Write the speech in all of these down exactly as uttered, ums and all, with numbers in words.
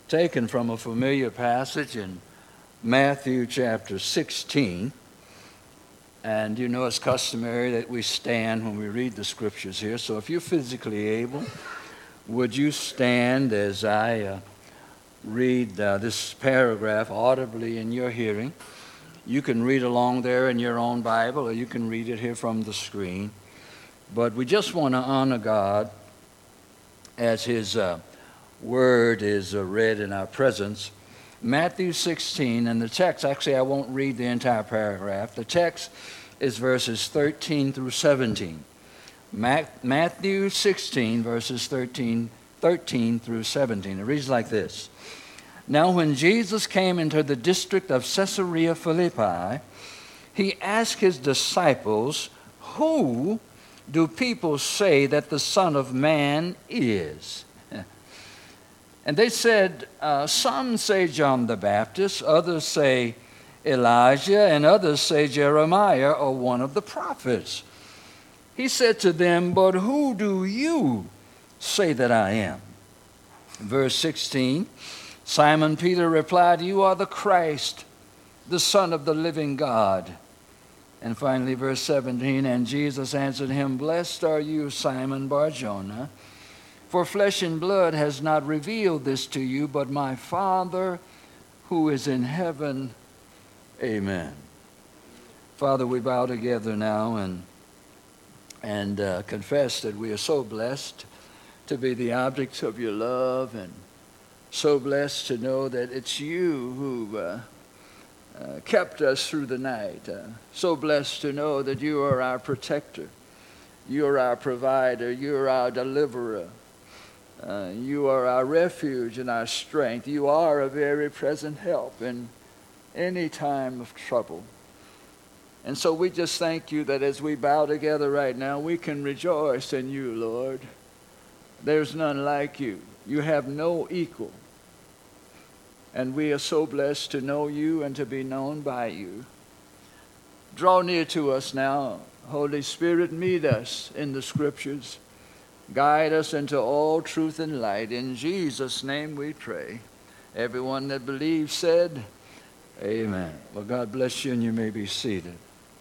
taken from a familiar passage in Matthew chapter sixteen. And you know it's customary that we stand when we read the scriptures here. So if you're physically able, would you stand as I uh, read uh, this paragraph audibly in your hearing? You can read along there in your own Bible, or you can read it here from the screen. But we just want to honor God as His uh, Word is uh, read in our presence. Matthew sixteen, and the text, actually I won't read the entire paragraph. The text is verses thirteen through seventeen. Matthew sixteen, verses thirteen, thirteen through seventeen. It reads like this. Now when Jesus came into the district of Caesarea Philippi, he asked his disciples, "Who do people say that the Son of Man is?" And they said, uh, some say John the Baptist, others say Elijah, and others say Jeremiah or one of the prophets. He said to them, "But who do you say that I am?" Verse sixteen, Simon Peter replied, "You are the Christ, the Son of the living God." And finally, verse seventeen, and Jesus answered him, "Blessed are you, Simon Bar-Jonah, for flesh and blood has not revealed this to you, but my Father who is in heaven." Amen. Father, we bow together now and and uh, confess that we are so blessed to be the objects of your love, and so blessed to know that it's you who uh, uh, kept us through the night. Uh, so blessed to know that you are our protector, you are our provider, you are our deliverer. Uh, you are our refuge and our strength. You are a very present help in any time of trouble. And so we just thank you that as we bow together right now, we can rejoice in you, Lord. There's none like you. You have no equal. And we are so blessed to know you and to be known by you. Draw near to us now. Holy Spirit, meet us in the scriptures. Guide us into all truth and light. In Jesus' name we pray. Everyone that believes said, amen. Well, God bless you, and you may be seated.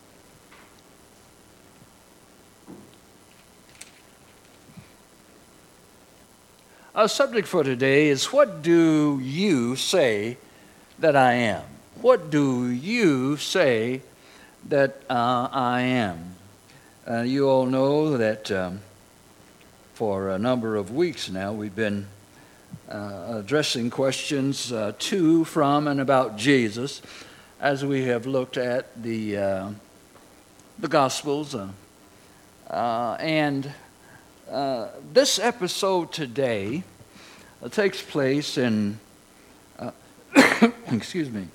Our subject for today is, what do you say that I am? What do you say that uh, I am? Uh, you all know that um, for a number of weeks now, we've been uh, addressing questions uh, to, from, and about Jesus as we have looked at the uh, the Gospels. Uh, uh, and uh, this episode today uh, takes place in, uh, excuse me,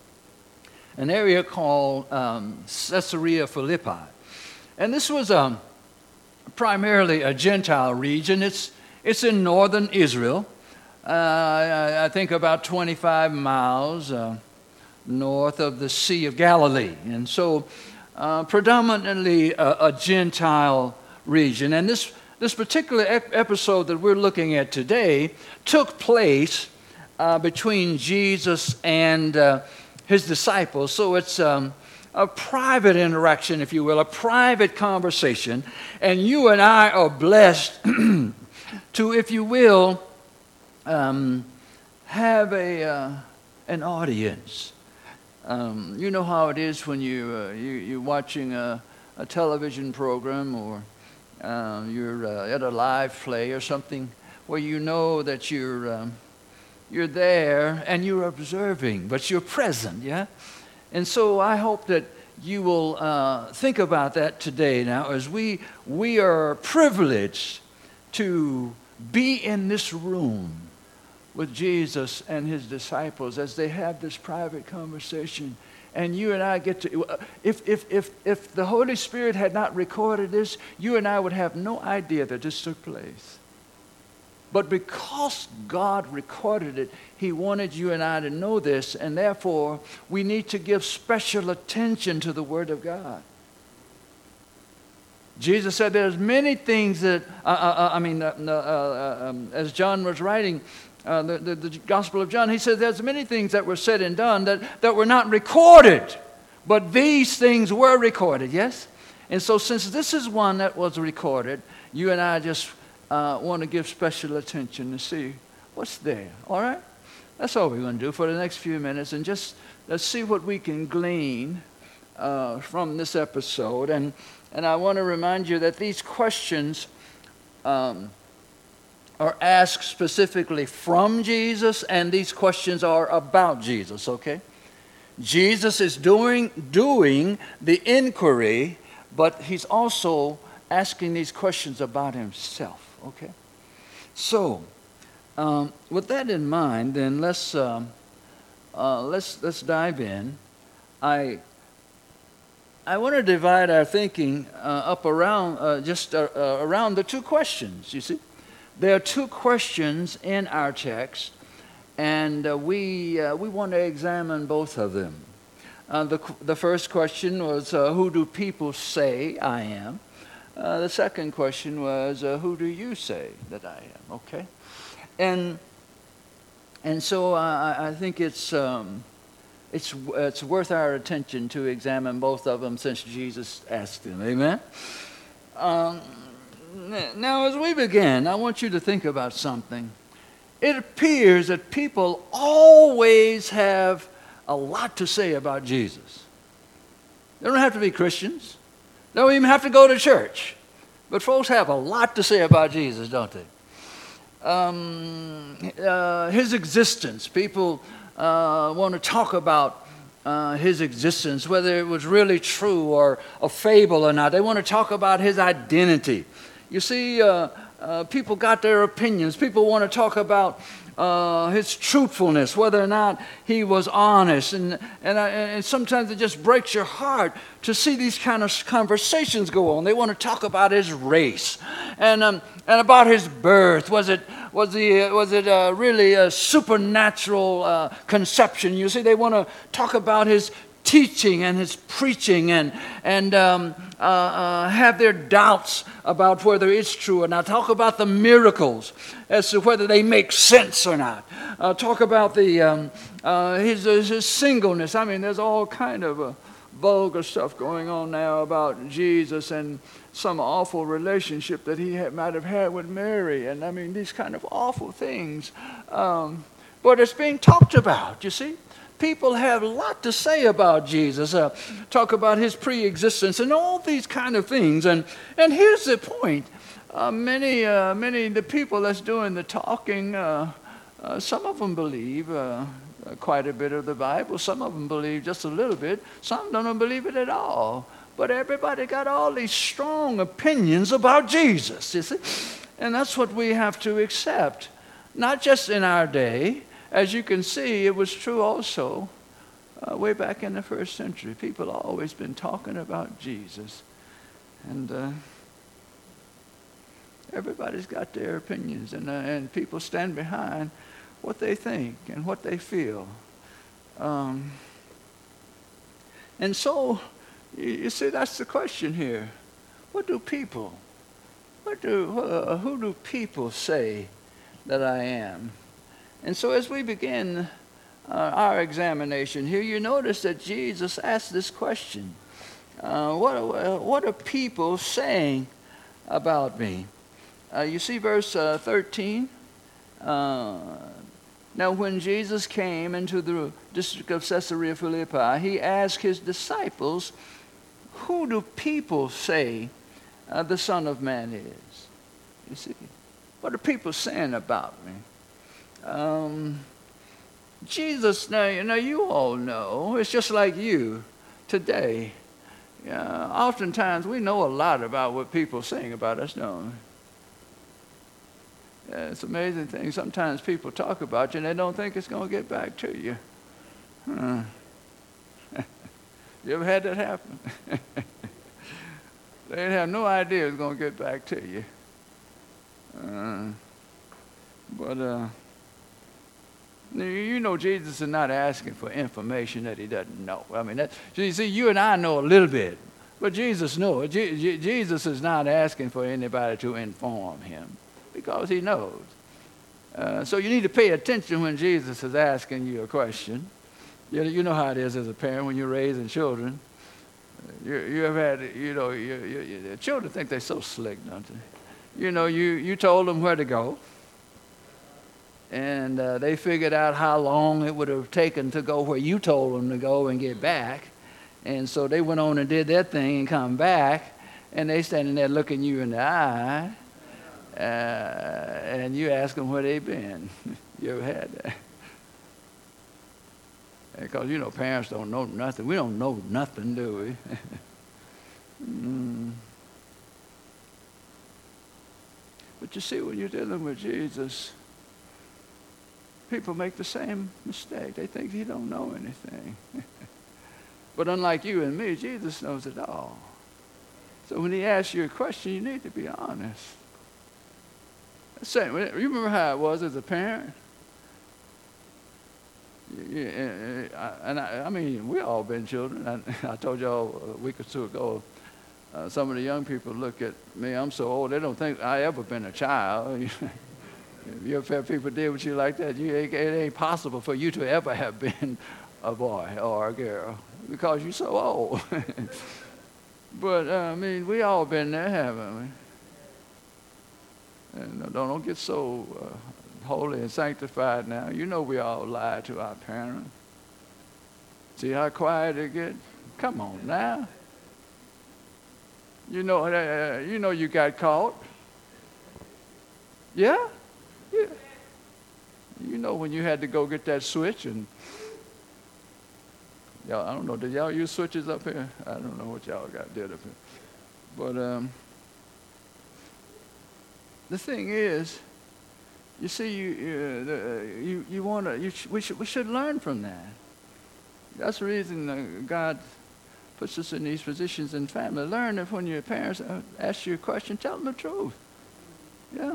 an area called um, Caesarea Philippi. And this was a primarily a Gentile region. It's it's in northern Israel. Uh, I, I think about twenty-five miles uh, north of the Sea of Galilee, and so uh, predominantly a, a Gentile region. And this this particular ep- episode that we're looking at today took place uh, between Jesus and uh, his disciples. So it's um, a private interaction, if you will, a private conversation. And you and I are blessed to, if you will, um, have a uh, an audience. Um, you know how it is when you, uh, you, you're watching a, a television program, or uh, you're uh, at a live play or something, where you know that you're, um, you're there and you're observing, but you're present, yeah? And so I hope that you will uh, think about that today now, as we we are privileged to be in this room with Jesus and his disciples as they have this private conversation. And you and I get to, if if if if the Holy Spirit had not recorded this, you and I would have no idea that this took place. But because God recorded it, he wanted you and I to know this, and therefore we need to give special attention to the Word of God. Jesus said there's many things that, uh, uh, I mean, uh, uh, uh, um, as John was writing, uh, the, the, the Gospel of John, he said there's many things that were said and done that, that were not recorded, but these things were recorded, yes? And so since this is one that was recorded, you and I just uh, want to give special attention to see what's there, all right? That's all we're going to do for the next few minutes, and just let's see what we can glean uh, from this episode. And, and I want to remind you that these questions um, are asked specifically from Jesus, and these questions are about Jesus, okay? Jesus is doing, doing the inquiry, but he's also asking these questions about himself, okay? So, um, with that in mind, then let's um, uh, let's let's dive in. I I want to divide our thinking uh, up around uh, just uh, uh, around the two questions. You see, there are two questions in our text, and uh, we uh, we want to examine both of them. Uh, the the first question was, uh, "Who do people say I am?" Uh, the second question was, uh, "Who do you say that I am?" Okay, and and so uh, I think it's um, it's it's worth our attention to examine both of them, since Jesus asked them. Amen. Um, now, as we begin, I want you to think about something. It appears that people always have a lot to say about Jesus. They don't have to be Christians. They don't even have to go to church. But folks have a lot to say about Jesus, don't they? Um, uh, his existence. People uh, want to talk about uh, his existence, whether it was really true or a fable or not. They want to talk about his identity. You see, uh, uh, people got their opinions. People want to talk about Uh, his truthfulness, whether or not he was honest. And, and, uh, and sometimes it just breaks your heart to see these kind of conversations go on. They want to talk about his race and, um, and about his birth. Was it, was he, was it uh, really a supernatural uh, conception? You see, they want to talk about his teaching and his preaching, and and um, uh, uh, have their doubts about whether it's true or not. Talk about the miracles as to whether they make sense or not. Uh, talk about the um, uh, his, his singleness. I mean, there's all kind of uh, vulgar stuff going on now about Jesus and some awful relationship that he had, might have had with Mary, and I mean these kind of awful things. Um, but it's being talked about. You see. People have a lot to say about Jesus, uh, talk about his pre-existence and all these kind of things. And and here's the point. Uh, many, uh, many of the people that's doing the talking, uh, uh, some of them believe uh, quite a bit of the Bible. Some of them believe just a little bit. Some don't believe it at all. But everybody got all these strong opinions about Jesus, you see. And that's what we have to accept. Not just in our day. As you can see, it was true also uh, way back in the first century. People have always been talking about Jesus. And uh, everybody's got their opinions. And, uh, and people stand behind what they think and what they feel. Um, and so, you, you see, that's the question here. What do people, what do, uh, who do people say that I am? And so as we begin uh, our examination here, you notice that Jesus asked this question. Uh, what, are, what are people saying about me? Uh, you see verse uh, thirteen? Uh, now when Jesus came into the district of Caesarea Philippi, he asked his disciples, who do people say uh, the Son of Man is? You see, what are people saying about me? Um, Jesus, now you know, you all know, it's just like you today. Uh, oftentimes we know a lot about what people are saying about us, don't we? Yeah, it's an amazing thing. Sometimes people talk about you and they don't think it's going to get back to you. Huh. You ever had that happen? They have no idea it's going to get back to you. Uh, but, uh, you know, Jesus is not asking for information that he doesn't know. I mean, that, you see, you and I know a little bit, but Jesus knows. Je- Jesus is not asking for anybody to inform him because he knows. Uh, so you need to pay attention when Jesus is asking you a question. You, you know how it is as a parent when you're raising children. You, you have had, you know, you, you, you, children think they're so slick, don't they? You know, you, you told them where to go. And uh, they figured out how long it would have taken to go where you told them to go and get back. And so they went on and did their thing and come back. And they standing there looking you in the eye. Uh, and you ask them where they've been. You ever had that? Because, you know, parents don't know nothing. We don't know nothing, do we? mm. But you see, when you're dealing with Jesus, people make the same mistake. They think he don't know anything. But unlike you and me, Jesus knows it all. So when he asks you a question, you need to be honest. Same. You remember how it was as a parent? Yeah, and I, I mean, we all been children. I, I told y'all a week or two ago, uh, some of the young people look at me. I'm so old, they don't think I ever been a child. If you ever had people deal with you like that, you, it ain't possible for you to ever have been a boy or a girl because you're so old. But, uh, I mean, we all been there, haven't we? And don't, don't get so uh, holy and sanctified now. You know we all lie to our parents. See how quiet it gets? Come on now. You know, uh, you know you got caught. Yeah? Yeah. You know when you had to go get that switch and y'all, I don't know, did y'all use switches up here? I don't know what y'all got did up here. But um, the thing is, you see, you uh, the, you you want to. You sh- we should we should learn from that. That's the reason uh, God puts us in these positions in family. Learn if when your parents ask you a question, tell them the truth. Yeah.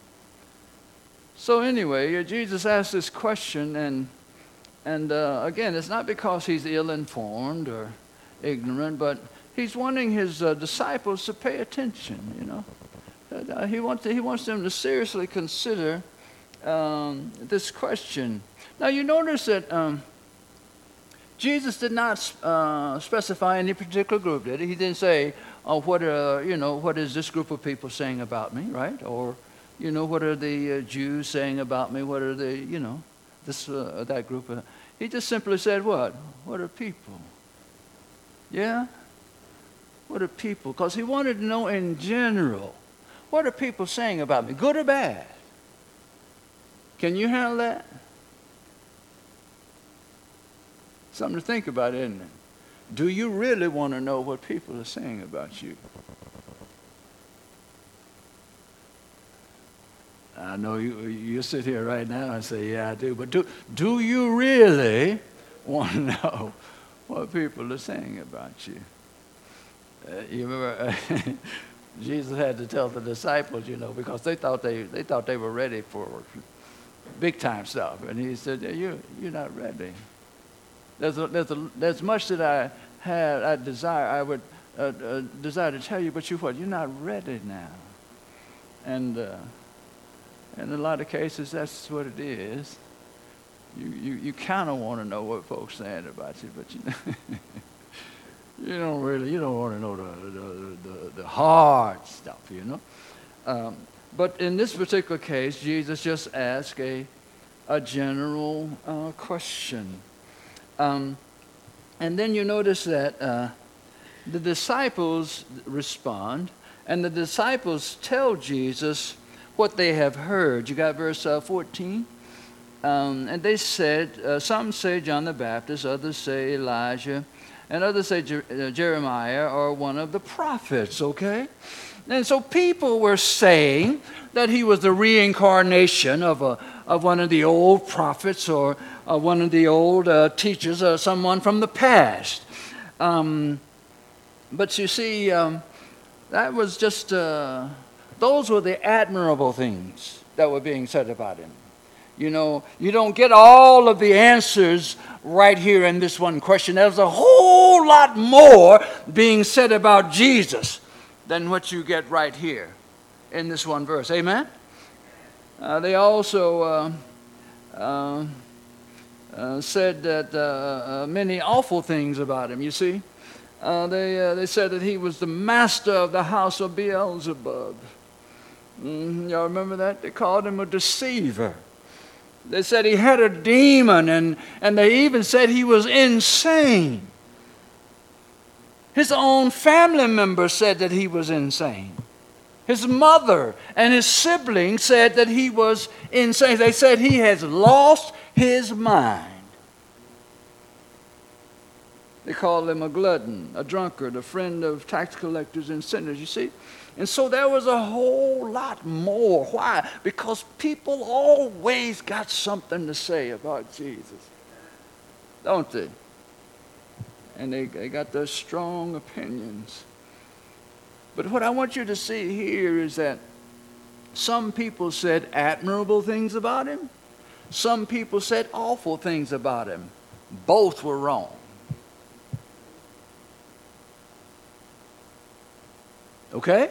So anyway, Jesus asked this question, and and uh, again, it's not because he's ill-informed or ignorant, but he's wanting his uh, disciples to pay attention. You know. Uh, he wants to, he wants them to seriously consider um, this question. Now you notice that um, Jesus did not uh, specify any particular group, did he? He didn't say, "Oh, what uh, you know, what is this group of people saying about me?" Right? Or, you know, what are the uh, Jews saying about me? What are the, you know, this uh, that group? Of, he just simply said, "What? What are people?" Yeah. What are people? Because he wanted to know in general. What are people saying about me, good or bad? Can you handle that? Something to think about, isn't it? Do you really want to know what people are saying about you? I know you, you sit here right now and say, yeah, I do. But do, do you really want to know what people are saying about you? Uh, you remember... Jesus had to tell the disciples, you know, because they thought they they thought they were ready for big time stuff, and he said, "You you're not ready. There's a, there's a, there's much that I had I desire I would uh, uh, desire to tell you, but you what? You're not ready now." And uh, in a lot of cases, that's what it is. You you you kind of want to know what folks saying about you, but you know. You don't really, you don't want to know the, the, the, the hard stuff, you know. Um, but in this particular case, Jesus just asked a, a general uh, question. Um, and then you notice that uh, the disciples respond, and the disciples tell Jesus what they have heard. You got verse uh, fourteen? Um, and they said, uh, some say John the Baptist, others say Elijah, and others say Jer- uh, Jeremiah or one of the prophets, okay? And so people were saying that he was the reincarnation of a of one of the old prophets or uh, one of the old uh, teachers or someone from the past. Um, but you see, um, that was just, uh, those were the admirable things that were being said about him. You know, you don't get all of the answers right here in this one question. There's a whole lot more being said about Jesus than what you get right here in this one verse. Amen? Uh, they also uh, uh, uh, said that uh, uh, many awful things about him, you see. Uh, they, uh, they said that he was the master of the house of Beelzebub. Mm, y'all remember that? They called him a deceiver. They said he had a demon, and, and they even said he was insane. His own family members said that he was insane. His mother and his siblings said that he was insane. They said he has lost his mind. They called him a glutton, a drunkard, a friend of tax collectors and sinners, you see. And so there was a whole lot more. Why? Because people always got something to say about Jesus, don't they? And they, they got their strong opinions. But what I want you to see here is that some people said admirable things about him. Some people said awful things about him. Both were wrong. Okay?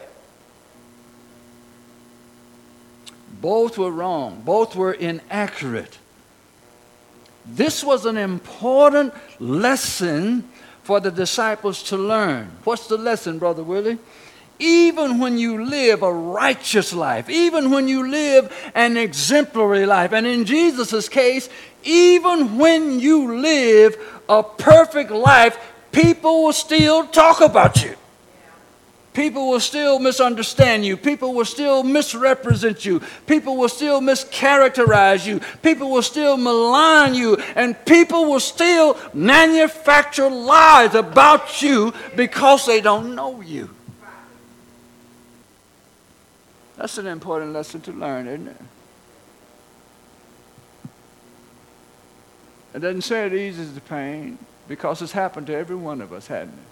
Both were wrong. Both were inaccurate. This was an important lesson for the disciples to learn. What's the lesson, Brother Willie? Even when you live a righteous life, even when you live an exemplary life, and in Jesus' case, even when you live a perfect life, people will still talk about you. People will still misunderstand you. People will still misrepresent you. People will still mischaracterize you. People will still malign you. And people will still manufacture lies about you because they don't know you. That's an important lesson to learn, isn't it? It doesn't say it eases the pain because it's happened to every one of us, hasn't it?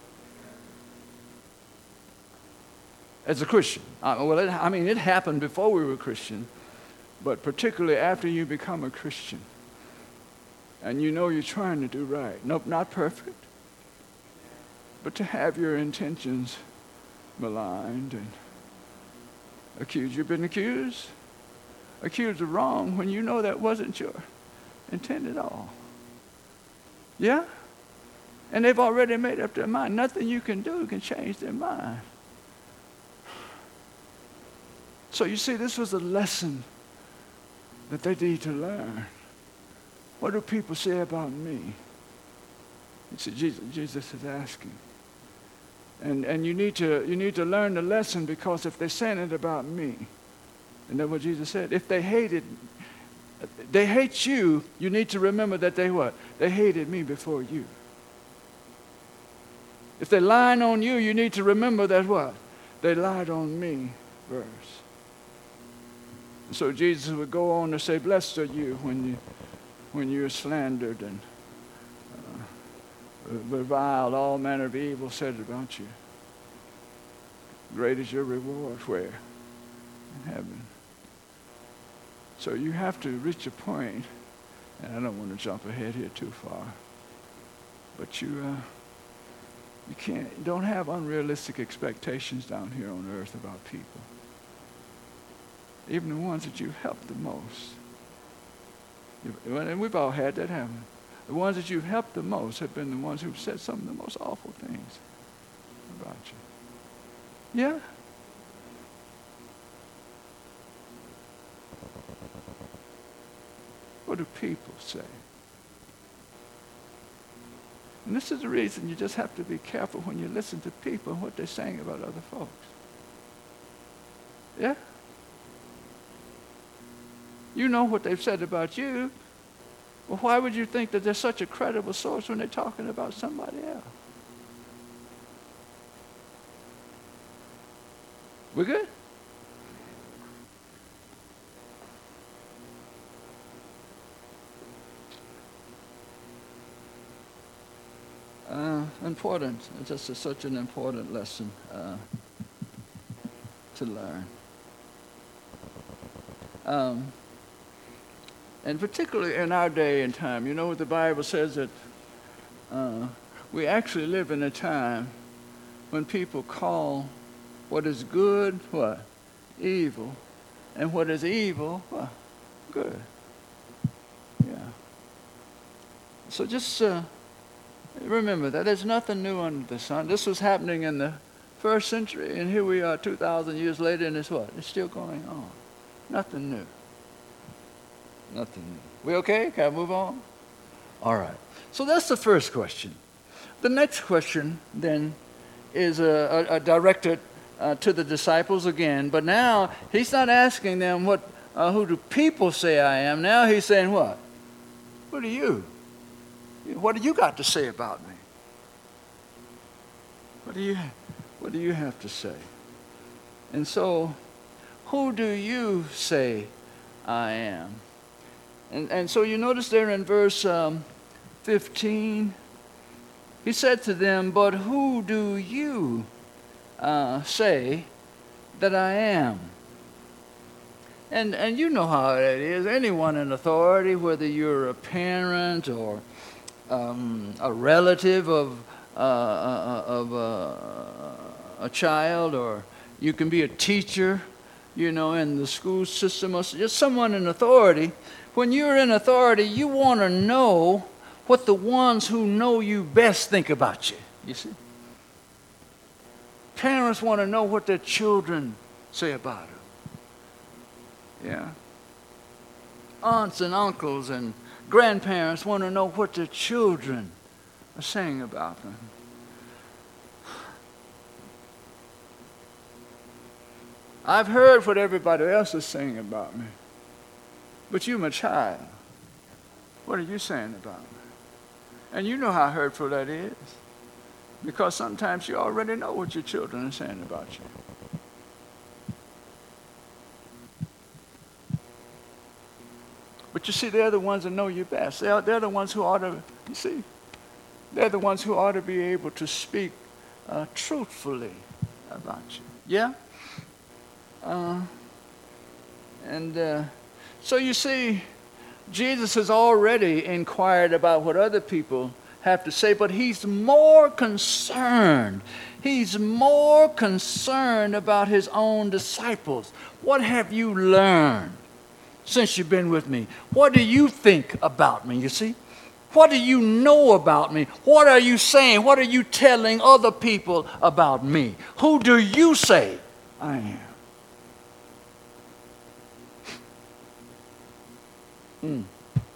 As a Christian. I, well, it, I mean, it happened before we were Christian, but particularly after you become a Christian and you know you're trying to do right. Nope, not perfect, but to have your intentions maligned and accused. You've been accused? Accused of wrong when you know that wasn't your intent at all. Yeah? And they've already made up their mind. Nothing you can do can change their mind. So you see, this was a lesson that they need to learn. What do people say about me? You see, Jesus, Jesus is asking. And and you need to you need to learn the lesson, because if they're saying it about me, and that's what Jesus said, if they hated, they hate you, you need to remember that they what? They hated me before you. If they're lying on you, you need to remember that what? They lied on me first. So Jesus would go on to say, blessed are you when you when you're slandered and uh, reviled, all manner of evil said about you. Great is your reward where? In heaven. So you have to reach a point, and I don't want to jump ahead here too far, but you uh, you can't don't have unrealistic expectations down here on earth about people. Even the ones that you've helped the most. And we've all had that happen. The ones that you've helped the most have been the ones who've said some of the most awful things about you. Yeah? What do people say? And this is the reason you just have to be careful when you listen to people and what they're saying about other folks. Yeah? You know what they've said about you. Well, why would you think that they're such a credible source when they're talking about somebody else? We good? Uh, important. It's just a, such an important lesson uh, to learn. Um, And particularly in our day and time, you know what the Bible says, that uh, we actually live in a time when people call what is good, what? Evil, And what is evil, well, good. Yeah. So just uh, remember that there's nothing new under the sun. This was happening in the first century, and here we are two thousand years later, and it's what? It's still going on. Nothing new. Nothing new. We okay? Can I move on? All right. So that's the first question. The next question, then, is uh, uh, directed uh, to the disciples again. But now, he's not asking them, what, uh, who do people say I am? Now he's saying what? What do you? What do you got to say about me? What do you, what do you have to say? And so, who do you say I am? And, and so you notice there in verse um, fifteen, he said to them, but who do you uh, say that I am? And, and you know how it is. Anyone in authority, whether you're a parent or um, a relative of, uh, uh, of uh, a child, or you can be a teacher, you know, in the school system, or just someone in authority. When you're in authority, you want to know what the ones who know you best think about you, you see. Parents want to know what their children say about them. Yeah. Aunts and uncles and grandparents want to know what their children are saying about them. I've heard what everybody else is saying about me. But you're my child. What are you saying about me? And you know how hurtful that is. Because sometimes you already know what your children are saying about you. But you see, they're the ones that know you best. They're, they're the ones who ought to, you see, they're the ones who ought to be able to speak uh, truthfully about you. Yeah? Uh, and uh, so you see, Jesus has already inquired about what other people have to say, but he's more concerned. He's more concerned about his own disciples. What have you learned since you've been with me? What do you think about me, you see? What do you know about me? What are you saying? What are you telling other people about me? Who do you say I am? Mm.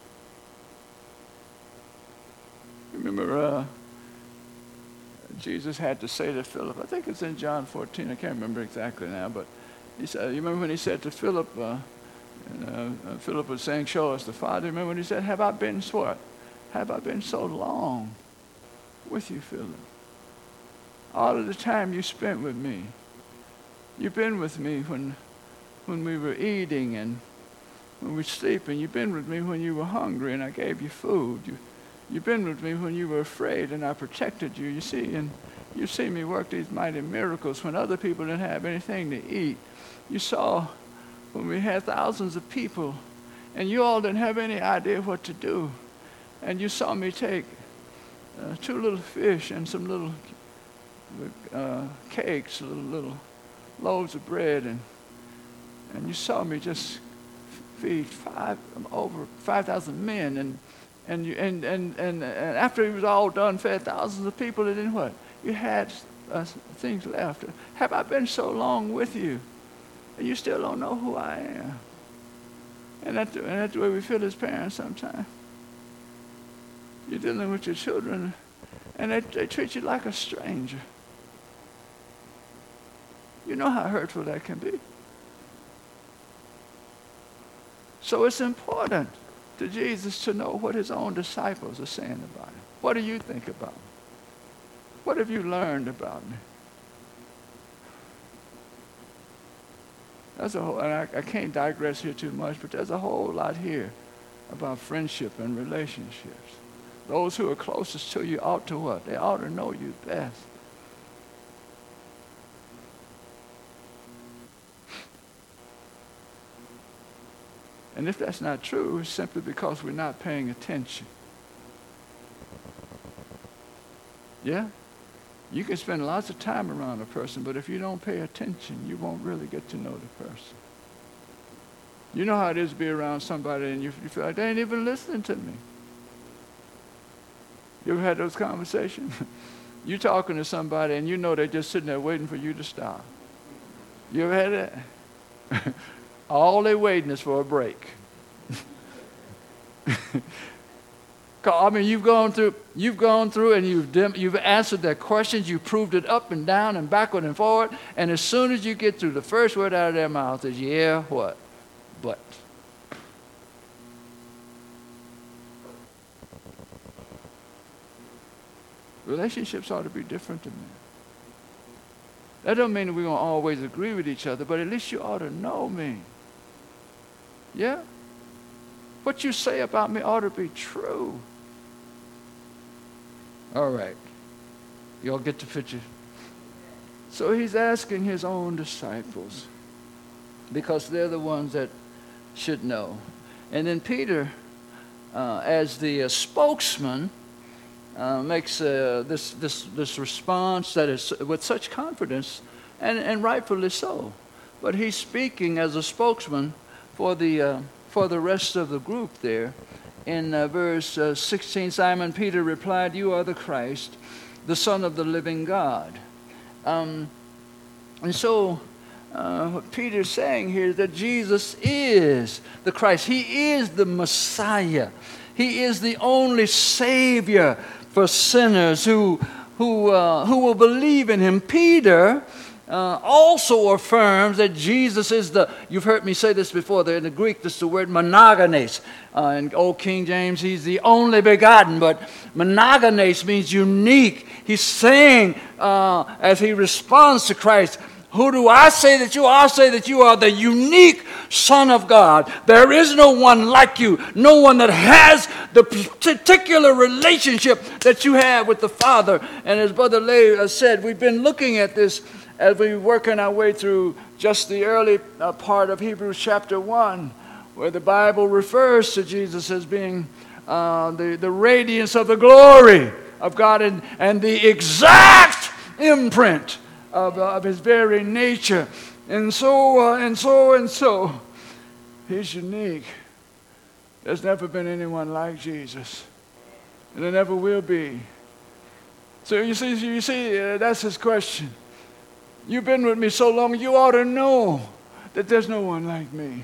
Remember, uh, Jesus had to say to Philip, I think it's in John fourteen, I can't remember exactly now, but he said, you remember when he said to Philip, uh, and, uh, uh, Philip was saying, show us the Father. Remember when he said, have I been what? Have I been so long with you, Philip? All of the time you spent with me. You've been with me when, when we were eating and when we were sleeping. You've been with me when you were hungry and I gave you food. You, you've been with me when you were afraid and I protected you. You see, and you see me work these mighty miracles when other people didn't have anything to eat. You saw when we had thousands of people and you all didn't have any idea what to do. And you saw me take uh, two little fish and some little uh, cakes, little, little loaves of bread, and and you saw me just feed five over five thousand men, and and you and, and and and after it was all done, fed thousands of people, and then what? You had uh, things left. Have I been so long with you, and you still don't know who I am? And that's, and that's the way we feel as parents sometimes. You're dealing with your children, and they, they treat you like a stranger. You know how hurtful that can be. So it's important to Jesus to know what his own disciples are saying about him. What do you think about me? What have you learned about me? There's a whole, and I, I can't digress here too much, but there's a whole lot here about friendship and relationships. Those who are closest to you ought to what? They ought to know you best. And if that's not true, it's simply because we're not paying attention. Yeah? You can spend lots of time around a person, but if you don't pay attention, you won't really get to know the person. You know how it is to be around somebody and you, you feel like they ain't even listening to me. You ever had those conversations? You're talking to somebody and you know they're just sitting there waiting for you to stop. You ever had that? All they're waiting is for a break. I mean, you've gone through, you've gone through and you've dim, you've answered their questions, you've proved it up and down and backward and forward, and as soon as you get through, the first word out of their mouth is, yeah, what? But. Relationships ought to be different than that. That don't mean that we're going to always agree with each other, but at least you ought to know me. Yeah? What you say about me ought to be true. All right. You all get the picture? So he's asking his own disciples because they're the ones that should know. And then Peter, uh, as the uh, spokesman, uh, makes uh, this, this, this response that is with such confidence, and, and rightfully so. But he's speaking as a spokesman for the, uh, for the rest of the group there. In uh, verse uh, sixteen, Simon Peter replied, "You are the Christ, the Son of the living God." Um, and so uh, what Peter's saying here is that Jesus is the Christ. He is the Messiah. He is the only Savior for sinners who, who, uh, who will believe in him. Peter Uh, also affirms that Jesus is the, you've heard me say this before, in the Greek, this is the word monogenes. Uh, in Old King James, he's the only begotten, but monogenes means unique. He's saying, uh, as he responds to Christ, who do I say that you are? I say that you are the unique Son of God. There is no one like you, no one that has the particular relationship that you have with the Father. And as Brother Lay said, we've been looking at this as we're working our way through just the early uh, part of Hebrews chapter one, where the Bible refers to Jesus as being uh, the, the radiance of the glory of God and, and the exact imprint of, uh, of his very nature. And so, uh, and so, and so, he's unique. There's never been anyone like Jesus. And there never will be. So you see, you see, uh, that's his question. You've been with me so long, you ought to know that there's no one like me.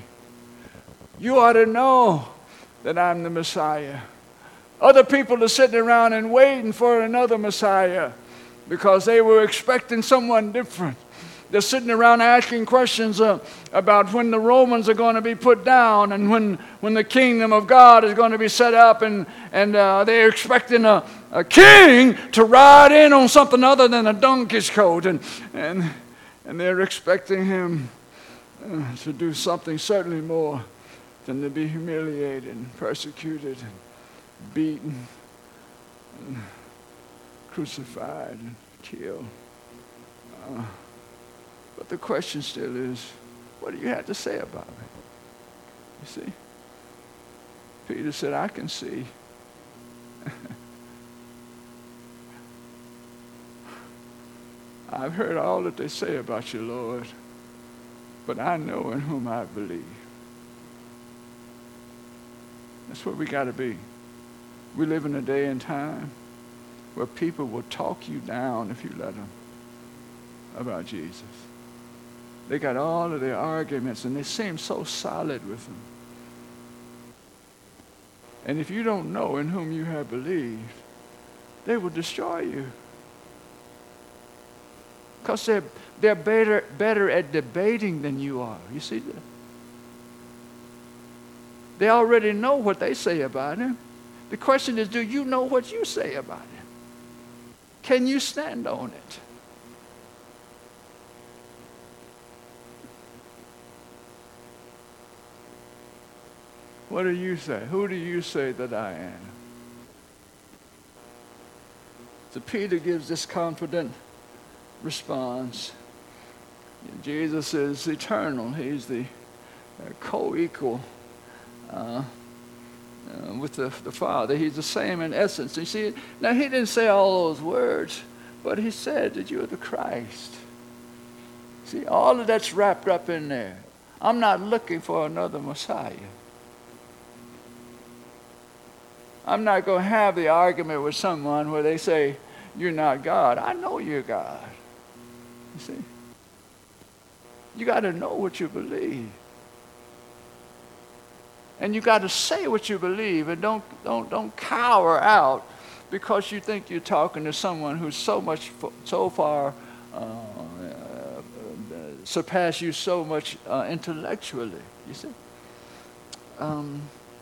You ought to know that I'm the Messiah. Other people are sitting around and waiting for another Messiah because they were expecting someone different. They're sitting around asking questions uh, about when the Romans are going to be put down and when, when the kingdom of God is going to be set up, and, and uh, they're expecting a, a king to ride in on something other than a donkey's coat, and, and, and they're expecting him uh, to do something certainly more than to be humiliated and persecuted and beaten and crucified and killed. Uh, But the question still is, what do you have to say about me? You see? Peter said, I can see. I've heard all that they say about you, Lord, but I know in whom I believe. That's where we got to be. We live in a day and time where people will talk you down if you let them about Jesus. They got all of their arguments, and they seem so solid with them. And if you don't know in whom you have believed, they will destroy you. Because they're, they're better, better at debating than you are. You see that? They already know what they say about him. The question is, do you know what you say about him? Can you stand on it? What do you say? Who do you say that I am? So Peter gives this confident response. Jesus is eternal. He's the uh, co-equal uh, uh, with the, the Father. He's the same in essence. You see, now he didn't say all those words, but he said that you're the Christ. See, all of that's wrapped up in there. I'm not looking for another Messiah. I'm not going to have the argument with someone where they say, you're not God. I know you're God. You see? You got to know what you believe. And you got to say what you believe, and don't, don't, don't cower out because you think you're talking to someone who's so much, so far uh, uh, surpassed you so much uh, intellectually. You see? Um,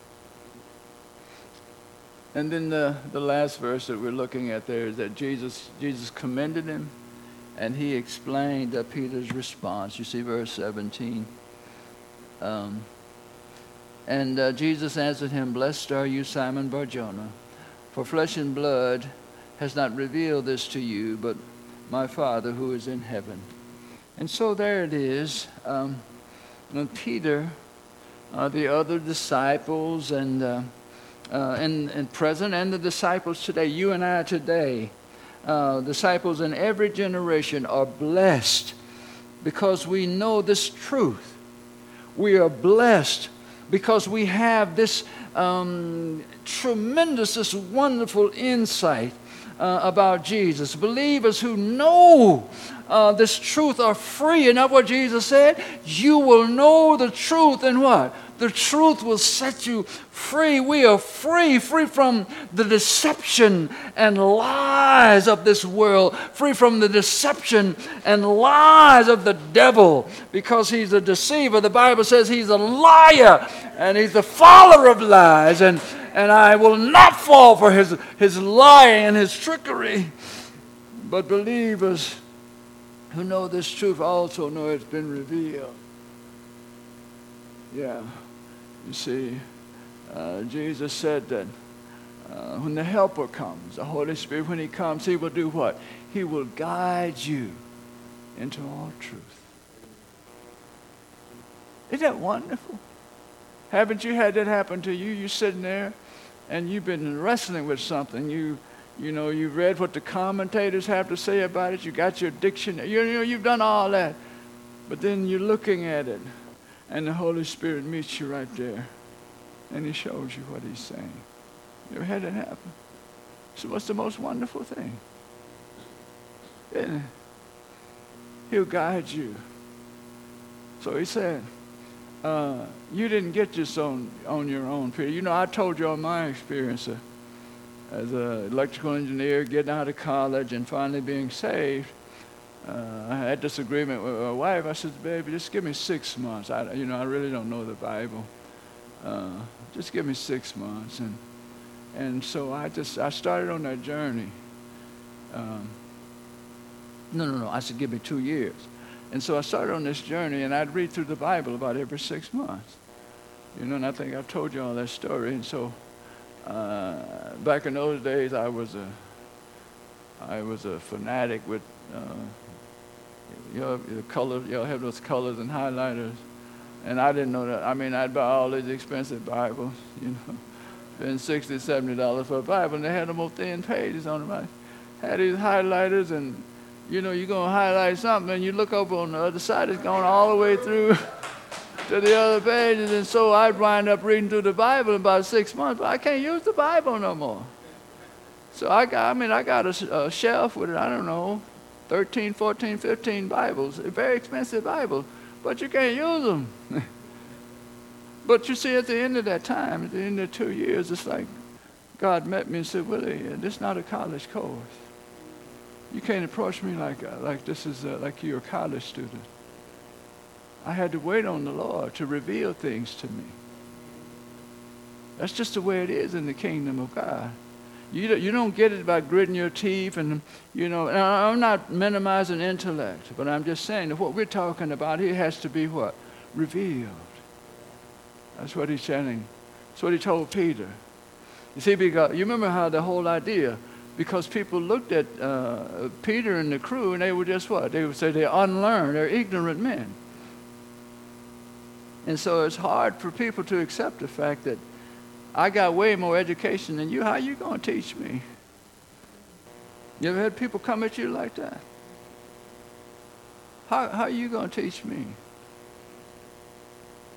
and then the, the last verse that we're looking at there is that Jesus, Jesus commended him, and he explained uh, Peter's response. You see verse seventeen. Um, and uh, Jesus answered him, "Blessed are you, Simon Bar-Jonah, for flesh and blood has not revealed this to you, but my Father who is in heaven." And so there it is. Um, and Peter, uh, the other disciples, and, uh, uh, and, and present, and the disciples today, you and I today, uh, disciples in every generation are blessed because we know this truth. We are blessed because we have this um, tremendous, this wonderful insight uh, about Jesus. Believers who know uh, this truth are free. Isn't that what Jesus said? You will know the truth, and what? The truth will set you free. We are free, free from the deception and lies of this world, free from the deception and lies of the devil, because he's a deceiver. The Bible says he's a liar, and he's the father of lies, and, and I will not fall for his, his lying and his trickery. But believers who know this truth also know it's been revealed. Yeah. You see, uh, Jesus said that uh, when the Helper comes, the Holy Spirit, when he comes, he will do what? He will guide you into all truth. Isn't that wonderful? Haven't you had that happen to you? You're sitting there and you've been wrestling with something. You, you know, you've read what the commentators have to say about it. You got your dictionary. You know, you've done all that. But then you're looking at it, and the Holy Spirit meets you right there, and he shows you what he's saying. You ever had that happen? So what's the most wonderful thing? Isn't it? He'll guide you. So he said, uh, you didn't get this on, on your own, Peter. You know, I told you all my experience uh, as an electrical engineer, getting out of college and finally being saved. Uh, I had this agreement with my wife. I said, "Baby, just give me six months. I, you know, I really don't know the Bible. Uh, just give me six months." And and so I just I started on that journey. Um, no, no, no. I said, "Give me two years." And so I started on this journey, and I'd read through the Bible about every six months. You know, and I think I've told you all that story. And so uh, back in those days, I was a I was a fanatic with. Uh, You know, the color, you'll have those colors and highlighters. And I didn't know that. I mean, I'd buy all these expensive Bibles, you know, spend sixty dollars, seventy dollars for a Bible, and they had them on thin pages on them. I had these highlighters, and, you know, you're going to highlight something, and you look over on the other side, it's going all the way through to the other pages. And so I'd wind up reading through the Bible in about six months, but I can't use the Bible no more. So I got, I mean, I got a, a shelf with, I don't know, thirteen, fourteen, fifteen Bibles, very expensive Bibles, but you can't use them. But you see, at the end of that time, at the end of two years, it's like God met me and said, "Willie, this is not a college course. You can't approach me like uh, like this is uh, like you're a college student." I had to wait on the Lord to reveal things to me. That's just the way it is in the kingdom of God. You don't, you don't get it by gritting your teeth, and, you know, and I'm not minimizing intellect, but I'm just saying that what we're talking about here has to be what? Revealed. That's what he's telling. That's what he told Peter. You see, because you remember how the whole idea, because people looked at uh, Peter and the crew, and they were just what? They would say they're unlearned, they're ignorant men. And so it's hard for people to accept the fact that I got way more education than you. How you going to teach me? You ever had people come at you like that? How how are you going to teach me?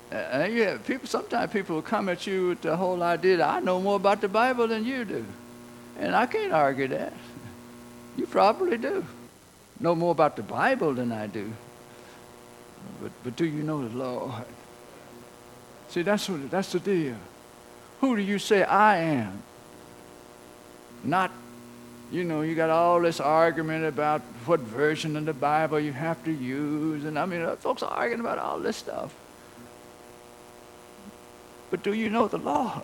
Uh, yeah, people. Sometimes people will come at you with the whole idea that I know more about the Bible than you do, and I can't argue that. You probably do know more about the Bible than I do, but but do you know the Lord? See, that's what that's the deal. Who do you say I am? Not, you know, you got all this argument about what version of the Bible you have to use, and I mean, folks are arguing about all this stuff. But do you know the Lord?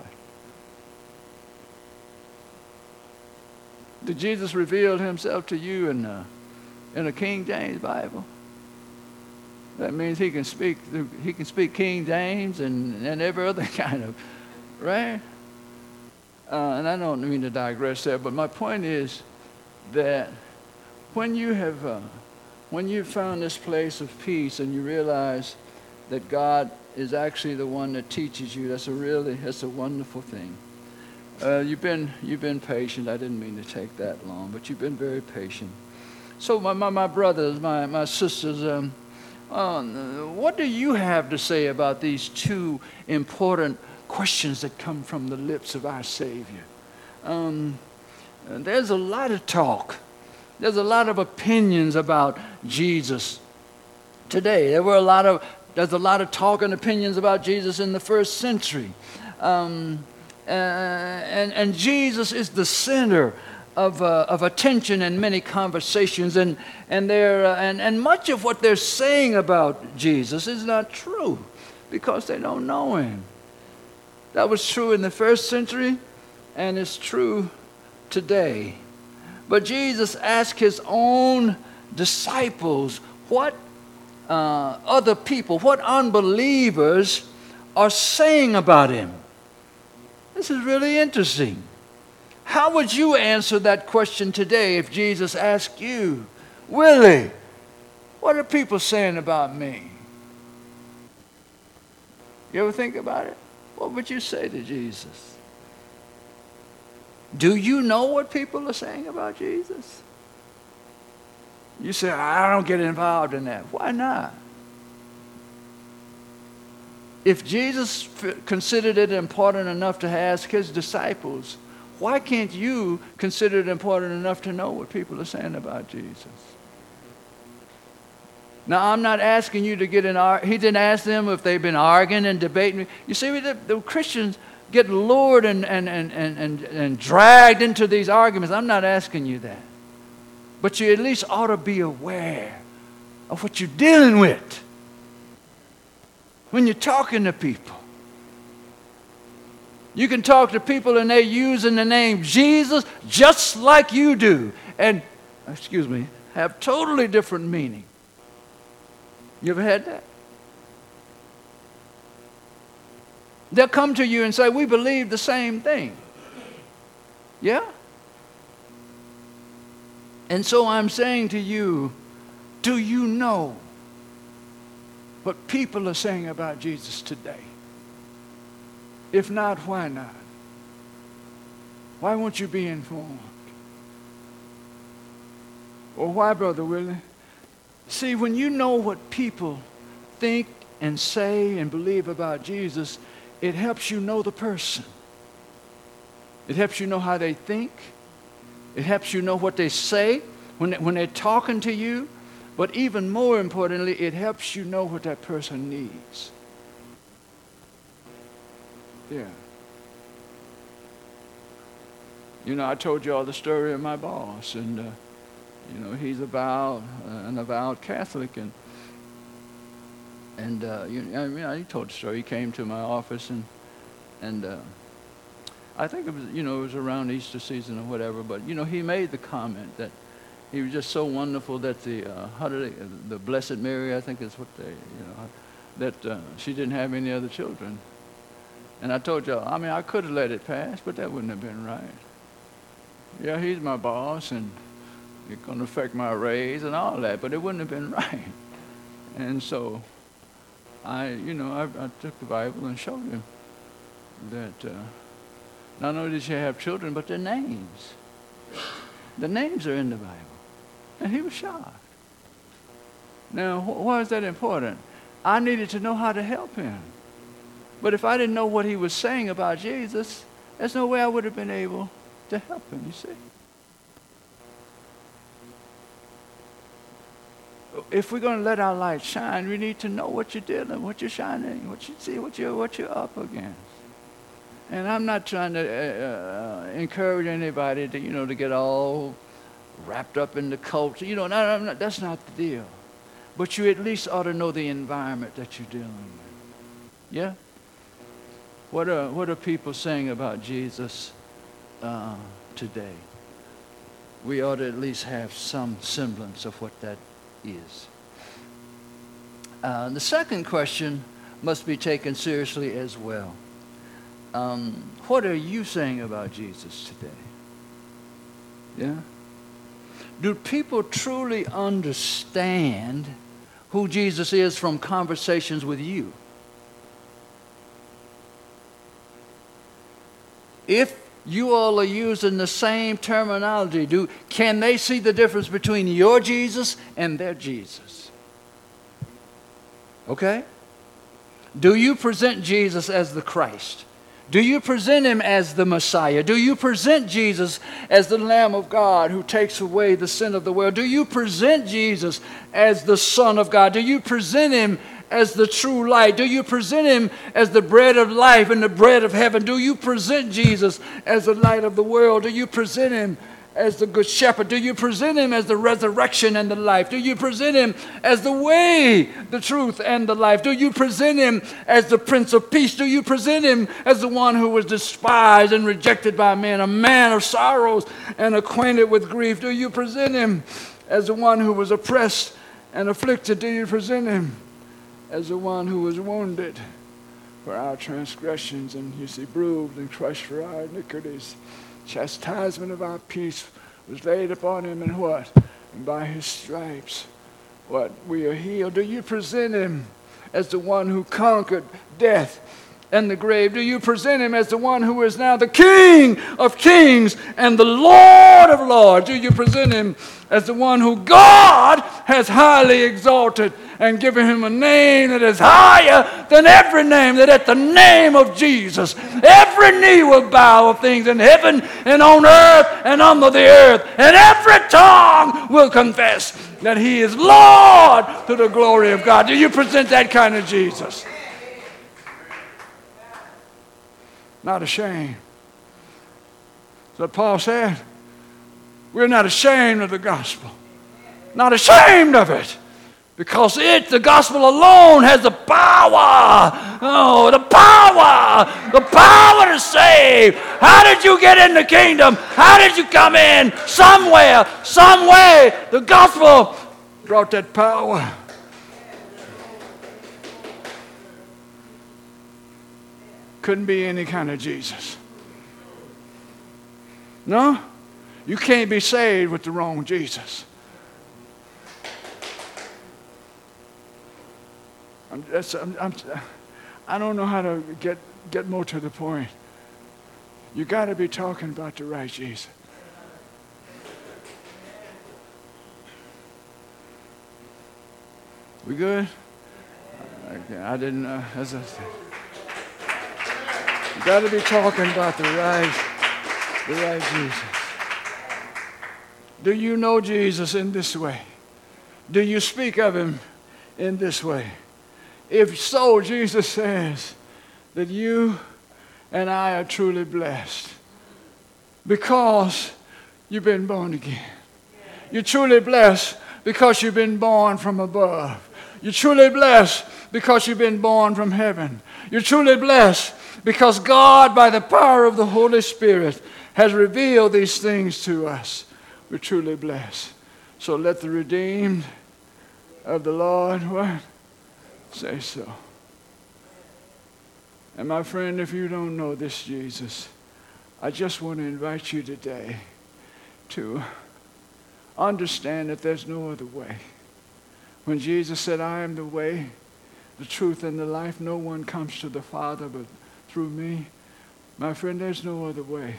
Did Jesus reveal himself to you in the, in the King James Bible? That means he can speak he can speak King James and, and every other kind of, right? Uh, and I don't mean to digress there, but my point is that when you have uh, when you've found this place of peace and you realize that God is actually the one that teaches you, that's a really that's a wonderful thing. Uh, you've been you've been patient. I didn't mean to take that long, but you've been very patient. So my my, my brothers, my my sisters, um, uh, what do you have to say about these two important questions that come from the lips of our Savior? Um, there's a lot of talk. There's a lot of opinions about Jesus today. There were a lot of there's a lot of talk and opinions about Jesus in the first century. Um, uh, and, and Jesus is the center of, uh, of attention in many conversations. And, and, they're, uh, and, and much of what they're saying about Jesus is not true because they don't know him. That was true in the first century, and it's true today. But Jesus asked his own disciples what uh, other people, what unbelievers are saying about him. This is really interesting. How would you answer that question today if Jesus asked you, Willie, what are people saying about me? You ever think about it? What would you say to Jesus? Do you know what people are saying about Jesus? You say, I don't get involved in that. Why not? If Jesus considered it important enough to ask his disciples, why can't you consider it important enough to know what people are saying about Jesus? Now, I'm not asking you to get in ar- he didn't ask them if they've been arguing and debating. You see, the, the Christians get lured and, and, and, and, and, and dragged into these arguments. I'm not asking you that. But you at least ought to be aware of what you're dealing with when you're talking to people. You can talk to people and they're using the name Jesus just like you do. And, excuse me, have totally different meaning. You ever had that? They'll come to you and say, we believe the same thing. Yeah? And so I'm saying to you, do you know what people are saying about Jesus today? If not, why not? Why won't you be informed? Or why, Brother Willie? See, when you know what people think and say and believe about Jesus, it helps you know the person. It helps you know how they think. It helps you know what they say when, they, when they're talking to you. But even more importantly, it helps you know what that person needs. Yeah. You know, I told you all the story of my boss, and uh, you know, he's avowed, uh, an avowed Catholic, and and uh, you, I mean, he told the story. He came to my office, and and uh, I think it was, you know, it was around Easter season or whatever. But you know, he made the comment that he was just so wonderful that the uh, how did they, the Blessed Mary, I think is what they, you know, that uh, she didn't have any other children. And I told y'all, I mean, I could have let it pass, but that wouldn't have been right. Yeah, he's my boss, and it's going to affect my raise and all that, but it wouldn't have been right. And so I, you know, I, I took the Bible and showed him that uh, not only did she have children, but their names. The names are in the Bible. And he was shocked. Now, wh- why is that important? I needed to know how to help him. But if I didn't know what he was saying about Jesus, there's no way I would have been able to help him, you see. If we're going to let our light shine, we need to know what you're dealing, what you're shining, what you see, what you're, what you're up against. And I'm not trying to uh, uh, encourage anybody to, you know, to get all wrapped up in the culture. You know, no, no, no, that's not the deal. But you at least ought to know the environment that you're dealing with. Yeah? What are, what are people saying about Jesus uh, today? We ought to at least have some semblance of what that is. Uh, the second question must be taken seriously as well. Um, what are you saying about Jesus today? Yeah? Do people truly understand who Jesus is from conversations with you? If you all are using the same terminology, do can they see the difference between your Jesus and their Jesus? Okay? Do you present Jesus as the Christ? Do you present him as the Messiah? Do you present Jesus as the Lamb of God who takes away the sin of the world? Do you present Jesus as the Son of God? Do you present him as the true light? Do you present him as the bread of life and the bread of heaven? Do you present Jesus as the light of the world? Do you present him as the good shepherd? Do you present him as the resurrection and the life? Do you present him as the way, the truth, and the life? Do you present him as the Prince of Peace? Do you present him as the one who was despised and rejected by men, a man of sorrows and acquainted with grief? Do you present him as the one who was oppressed and afflicted? Do you present him as the one who was wounded for our transgressions, and you see, bruised and crushed for our iniquities? Chastisement of our peace was laid upon him, and what? And by his stripes, what? We are healed. Do you present him as the one who conquered death and the grave? Do you present him as the one who is now the King of kings and the Lord of lords? Do you present him as the one who God has highly exalted and given him a name that is higher than every name, that at the name of Jesus, every knee will bow of things in heaven and on earth and under the earth, and every tongue will confess that he is Lord to the glory of God? Do you present that kind of Jesus? Not ashamed. So Paul said, we're not ashamed of the gospel. Not ashamed of it. Because it, the gospel alone, has the power. Oh, the power. The power to save. How did you get in the kingdom? How did you come in? Somewhere, some way. The gospel brought that power. Couldn't be any kind of Jesus. No? You can't be saved with the wrong Jesus. I'm just, I'm, I'm, I don't know how to get, get more to the point. You got to be talking about the right Jesus. We good? Okay, I didn't, uh, as I said. You got to be talking about the right, the right Jesus. Do you know Jesus in this way? Do you speak of him in this way? If so, Jesus says that you and I are truly blessed because you've been born again. You're truly blessed because you've been born from above. You're truly blessed because you've been born from heaven. You're truly blessed because God, by the power of the Holy Spirit, has revealed these things to us. We're truly blessed. So let the redeemed of the Lord, what? Say so. And my friend, if you don't know this Jesus, I just want to invite you today to understand that there's no other way. When Jesus said, I am the way, the truth, and the life, no one comes to the Father but through me. My friend, there's no other way.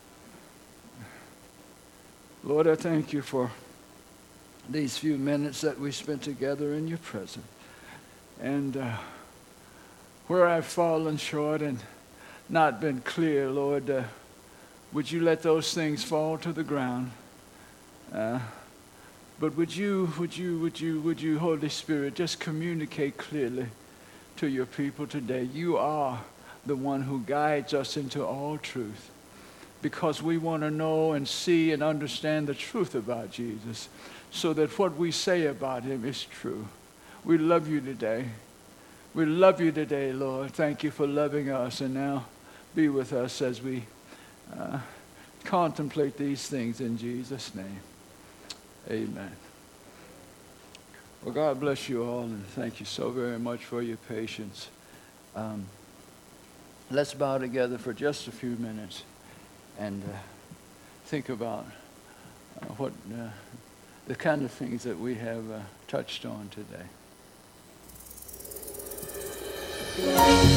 Lord, I thank you for these few minutes that we spent together in your presence. And uh, where I've fallen short and not been clear, Lord, uh, would you let those things fall to the ground? Uh, but would you, would you, would you, would you, Holy Spirit, just communicate clearly to your people today? You are the one who guides us into all truth, because we want to know and see and understand the truth about Jesus, so that what we say about him is true. We love you today. We love you today, Lord. Thank you for loving us, and now be with us as we uh, contemplate these things in Jesus' name. Amen. Well, God bless you all, and thank you so very much for your patience. Um, let's bow together for just a few minutes and uh, think about uh, what uh, the kind of things that we have uh, touched on today.